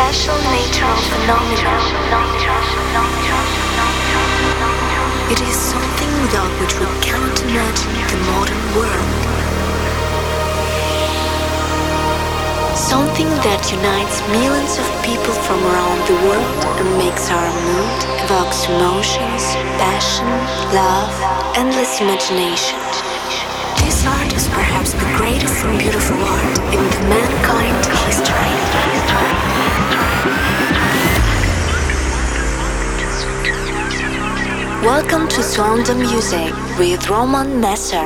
special natural phenomenon. It is something without which we cannot imagine the modern world. Something that unites millions of people from around the world and makes our mood, evokes emotions, passion, love, endless imagination. This art is perhaps the greatest and beautiful art in the mankind history. Welcome to Sound the Music with Roman Messer.